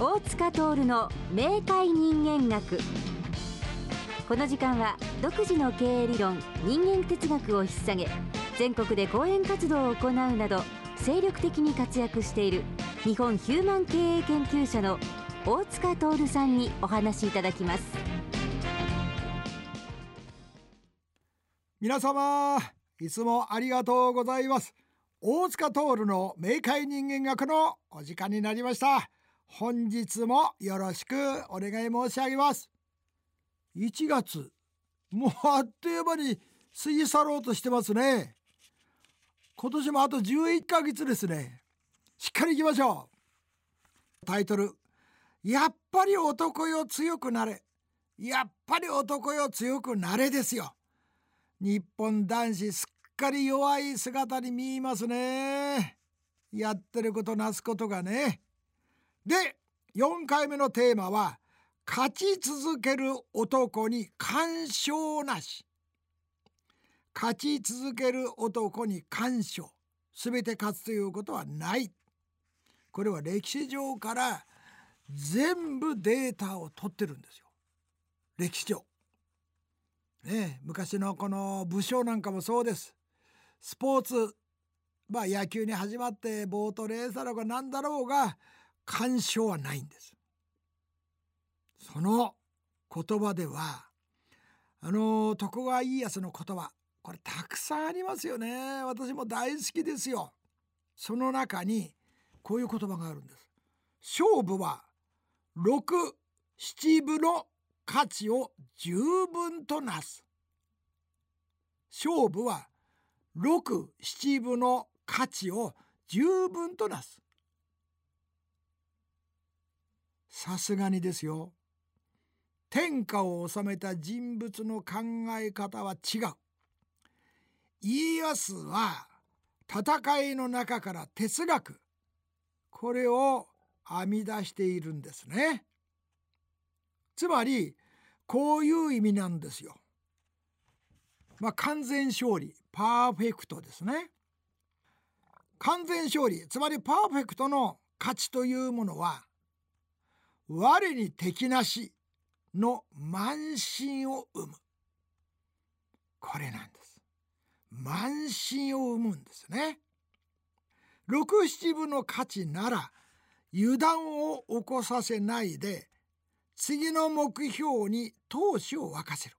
大塚徹の明快人間学。この時間は独自の経営理論、人間哲学を引っ提げ、全国で講演活動を行うなど精力的に活躍している日本ヒューマン経営研究者の大塚徹さんにお話しいただきます。 皆様、いつもありがとうございます。大塚徹の明快人間学のお時間になりました。本日もよろしくお願い申し上げます。1月、もうあっという間に過ぎ去ろうとしてますね。今年もあと11ヶ月ですね。しっかりいきましょう。タイトル、やっぱり男よ強くなれ。やっぱり男よ強くなれですよ。日本男子すっかり弱い姿に見えますね。やってることなすことがね。で、4回目のテーマは、勝ち続ける男に干渉なし。勝ち続ける男に干渉。すべて勝つということはない。これは歴史上から全部データを取ってるんですよ。歴史上。昔のこの武将なんかもそうです。スポーツ、野球に始まってボートレースだろうが何だろうが干渉はないんです。その言葉では徳川家康の言葉、これたくさんありますよね。私も大好きですよ。その中にこういう言葉があるんです。勝負は6、7分の価値を十分となす。勝負は6、7分の価値を十分となす。さすがにですよ。天下を治めた人物の考え方は違う。家康は戦いの中から哲学、これを編み出しているんですね。つまりこういう意味なんですよ。完全勝利、パーフェクトですね。完全勝利、つまりパーフェクトの価値というものは、我に敵なしの慢心を生む。これなんです。慢心を生むんですね。6、7分の価値なら油断を起こさせないで次の目標に闘志を沸かせる。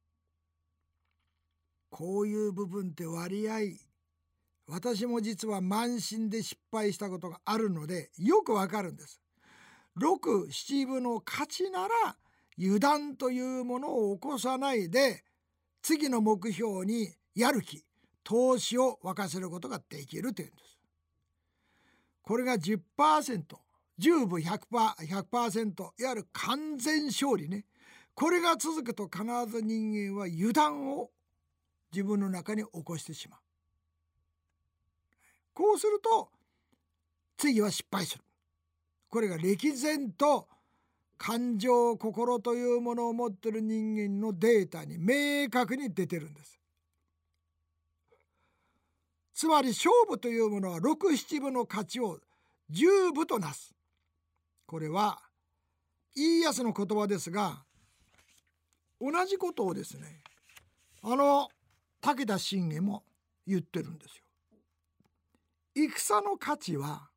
こういう部分って割合、私も実は慢心で失敗したことがあるのでよくわかるんです。6、7分の価値なら油断というものを起こさないで次の目標にやる気、闘志を沸かせることができるというんです。これが 10%、10分 100%、いわゆる完全勝利ね。これが続くと必ず人間は油断を自分の中に起こしてしまう。こうすると次は失敗する。これが歴然と感情、心というものを持っている人間のデータに明確に出てるんです。つまり勝負というものは6、7分の価値を10分となす。これは家康の言葉ですが、同じことをですね、武田信玄も言ってるんですよ。戦の価値は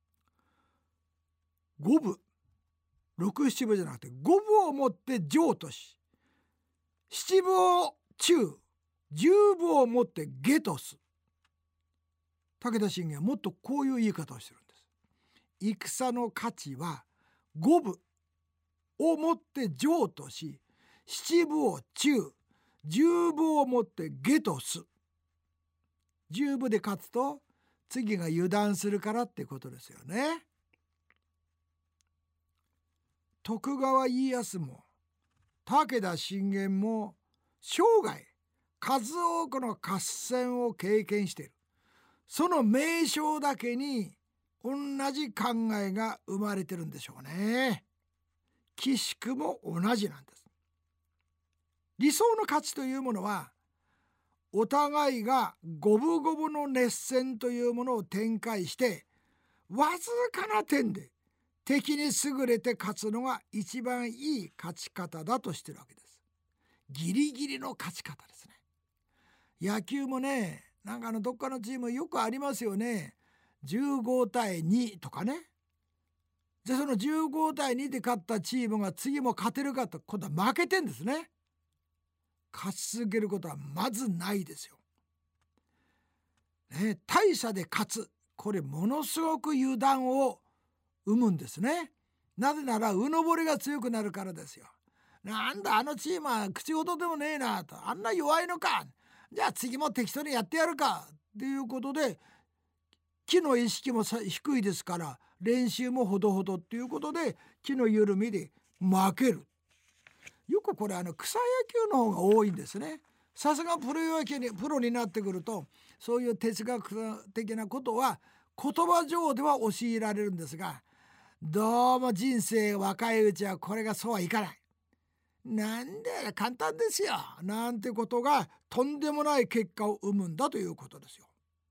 5分、6、7分じゃなくて5分をもって上とし、7分を中、10分をもって下とす。武田信玄はもっとこういう言い方をしてるんです。戦の価値は5分をもって上とし、7分を中、10分をもって下とす。10分で勝つと次が油断するからってことですよね。徳川家康も武田信玄も生涯数多くの合戦を経験している。その名称だけに同じ考えが生まれてるんでしょうね。奇宿も同じなんです。理想の価値というものは、お互いが五分五分の熱戦というものを展開して、わずかな点で敵に優れて勝つのが一番いい勝ち方だとしてるわけです。ギリギリの勝ち方ですね。野球もね、なんかどっかのチームよくありますよね。15対2とかね。じゃあその15対2で勝ったチームが次も勝てるかと、今度は負けてんですね。勝ち続けることはまずないですよ。ね、大差で勝つ、これものすごく油断を生むんですね。なぜならうぬぼれが強くなるからですよ。なんだあのチームは口事でもねえなと、あんな弱いのか、じゃあ次も適当にやってやるかっていうことで、気の意識も低いですから練習もほどほどっていうことで気の緩みで負ける。よくこれ草野球の方が多いんですね。さすがプロになってくるとそういう哲学的なことは言葉上では教えられるんですが、どうも人生若いうちはこれがそうはいかない。なんで簡単ですよなんてことがとんでもない結果を生むんだということですよ。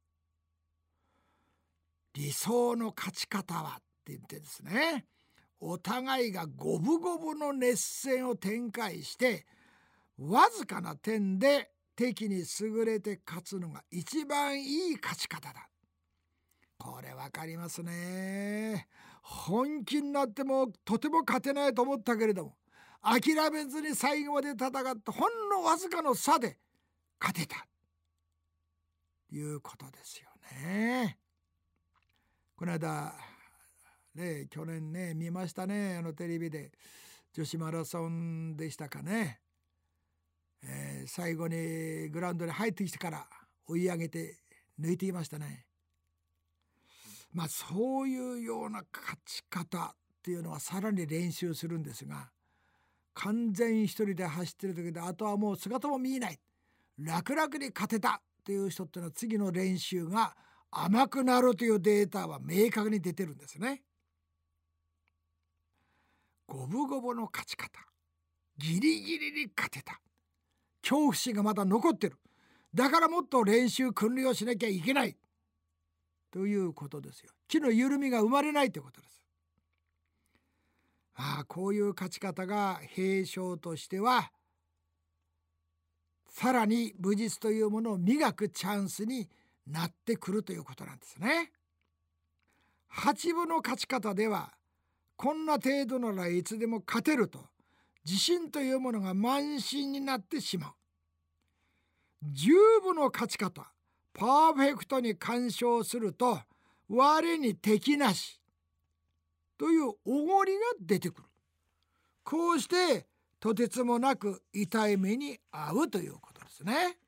理想の勝ち方はって言ってですね、お互いが五分五分の熱戦を展開してわずかな点で敵に優れて勝つのが一番いい勝ち方だ。これわかりますね。本気になってもとても勝てないと思ったけれども、諦めずに最後まで戦ってほんのわずかの差で勝てたということですよね。この間ね、去年ね見ましたね、テレビで女子マラソンでしたかね、最後にグラウンドに入ってきてから追い上げて抜いていましたね。そういうような勝ち方っていうのはさらに練習するんですが、完全一人で走ってる時であとはもう姿も見えない、楽々に勝てたっていう人っていうのは次の練習が甘くなるというデータは明確に出てるんですね。五分五分の勝ち方、ギリギリに勝てた、恐怖心がまだ残ってる、だからもっと練習訓練をしなきゃいけないということですよ。気の緩みが生まれないということです。こういう勝ち方が兵将としてはさらに武術というものを磨くチャンスになってくるということなんですね。八分の勝ち方ではこんな程度ならいつでも勝てると自信というものが慢心になってしまう。十分の勝ち方、パーフェクトに干渉すると我に敵なしというおごりが出てくる。こうしてとてつもなく痛い目に遭うということですね。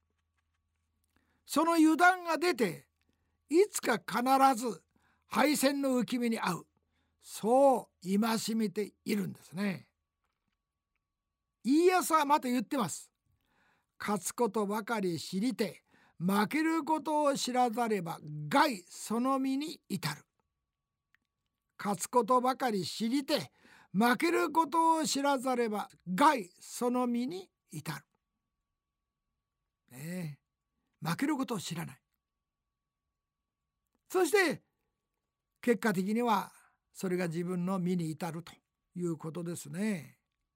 その油断が出ていつか必ず敗戦の浮き目に遭う、そう戒めているんですね。家康はまた言ってます。勝つことばかり知りて負けることを知らざれば害その身に至る。勝つことばかり知りて負けることを知らざれば害その身に至る、負けることを知らない。そして結果的にはそれが自分の身に至るということですね。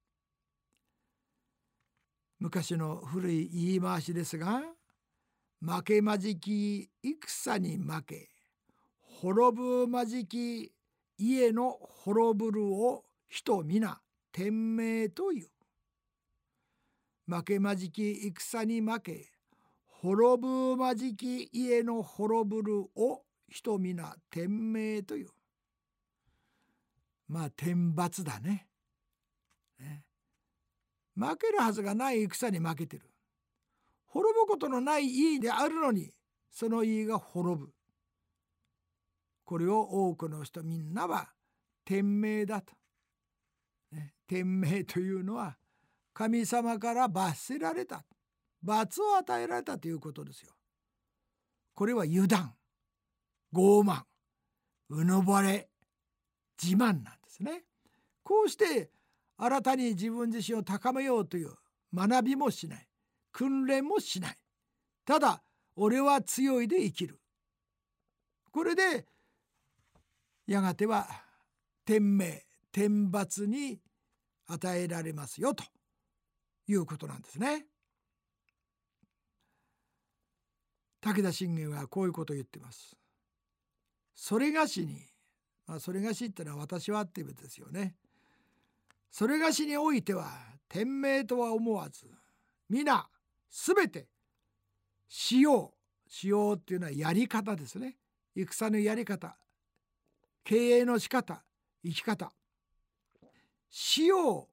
昔の古い言い回しですが、負けまじき戦に負け、滅ぶまじき家の滅ぶるを人皆天命という。負けまじき戦に負け、滅ぶまじき家の滅ぶるを人皆天命という。天罰だね。負けるはずがない戦に負けてる。滅ぶことのない家であるのにその家が滅ぶ。これを多くの人みんなは天命だと、天命というのは神様から罰せられた、罰を与えられたということですよ。これは油断、傲慢、うぬぼれ、自慢なんですね。こうして新たに自分自身を高めようという学びもしない、訓練もしない。ただ俺は強いで生きる。これでやがては天命天罰に与えられますよということなんですね。武田信玄はこういうことを言っています。それがしに、それがしってのは私はっていうことですよね。それがしにおいては天命とは思わず、皆すべて使用っていうのはやり方ですね。戦のやり方、経営の仕方、生き方、使用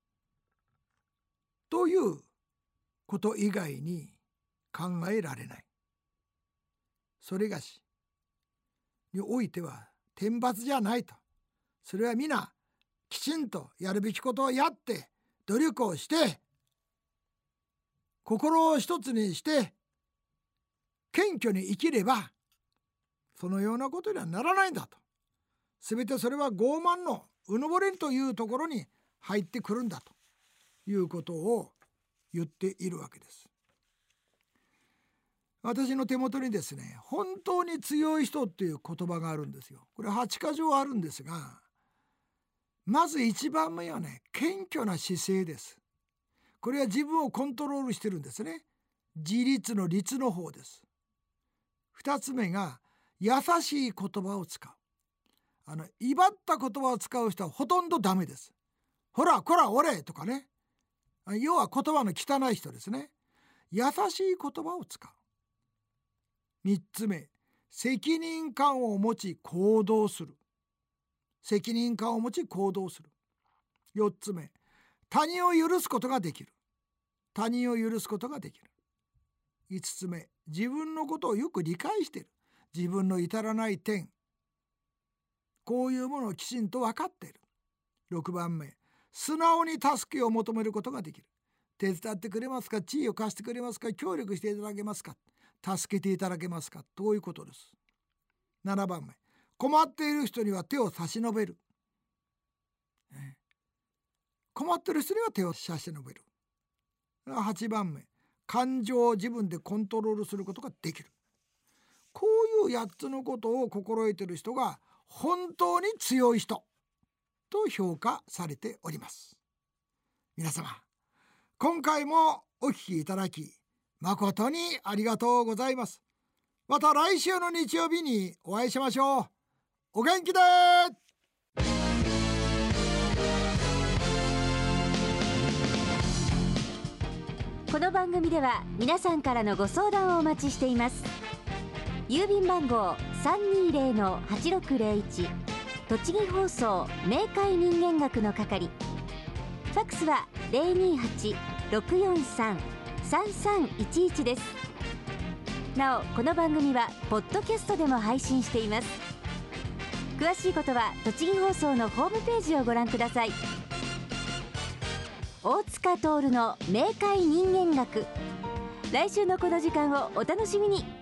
ということ以外に考えられない。それがしにおいては天罰じゃないと。それは皆きちんとやるべきことをやって努力をして心を一つにして謙虚に生きればそのようなことにはならないんだと。すべてそれは傲慢のうぬぼれというところに入ってくるんだということを言っているわけです。私の手元にですね、本当に強い人っていう言葉があるんですよ。これ8か条あるんですが、まず1番目はね、謙虚な姿勢です。これは自分をコントロールしてるんですね。自立の立の方です。2つ目が優しい言葉を使う。威張った言葉を使う人はほとんどダメです。ほらこら俺とかね、要は言葉の汚い人ですね。優しい言葉を使う。3つ目、責任感を持ち行動する。責任感を持ち行動する。4つ目、他人を許すことができる。他人を許すことができる。5つ目、自分のことをよく理解している。自分の至らない点、こういうものをきちんと分かっている。6番目、素直に助けを求めることができる。手伝ってくれますか、地位を貸してくれますか、協力していただけますか、助けていただけますか、ということです。7番目、困っている人には手を差し伸べる。困っている人には手を差し伸べる。8番目、感情を自分でコントロールすることができる。こういう8つのことを心得ている人が本当に強い人と評価されております。皆様、今回もお聞きいただき誠にありがとうございます。また来週の日曜日にお会いしましょう。お元気で。 この番組では皆さんからのご相談をお待ちしています。郵便番号 320-8601 栃木放送明海人間学の係。ファックスは 028-643-3311 です。なおこの番組はポッドキャストでも配信しています。詳しいことは栃木放送のホームページをご覧ください。大塚徹の明海人間学、来週のこの時間をお楽しみに。